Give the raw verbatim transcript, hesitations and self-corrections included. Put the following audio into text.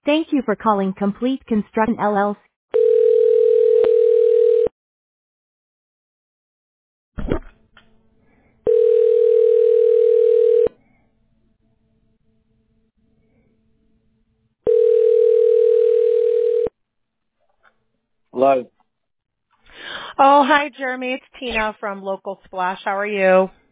Thank you for calling Complete Construction L L C. Hello. Oh, hi, Jeremy. It's Tina from Local Splash. How are you?